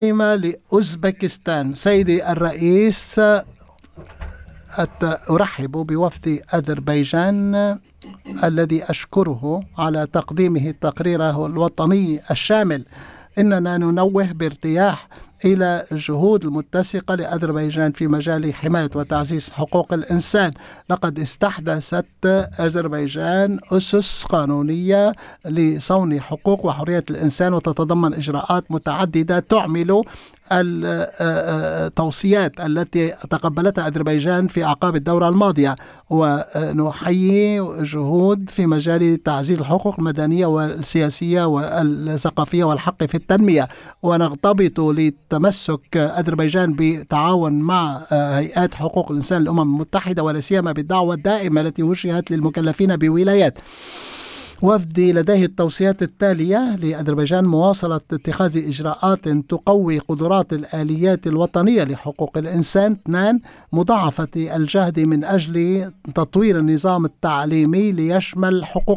لأوزبكستان. سيدي الرئيس، أرحب بوفد أذربيجان الذي أشكره على تقديمه تقريره الوطني الشامل. إننا ننوه بارتياح إلى الجهود المتسقة لأذربيجان في مجال حماية وتعزيز حقوق الإنسان. لقد استحدثت أذربيجان أسس قانونية لصون حقوق وحريات الإنسان، وتتضمن إجراءات متعددة تعمل التوصيات التي تقبلتها أذربيجان في أعقاب الدورة الماضية. ونحيي جهود في مجال تعزيز الحقوق المدنية والسياسية والثقافية والحق في التنمية. ونغتبط لتمسك أذربيجان بتعاون مع هيئات حقوق الإنسان الأمم المتحدة، ولا سيما بالدعوة الدائمة التي وجهت للمكلفين بولايات وفدي لديه التوصيات التالية لأذربيجان: مواصلة اتخاذ إجراءات تقوي قدرات الآليات الوطنية لحقوق الإنسان. 2. مضاعفة الجهد من أجل تطوير النظام التعليمي ليشمل حقوق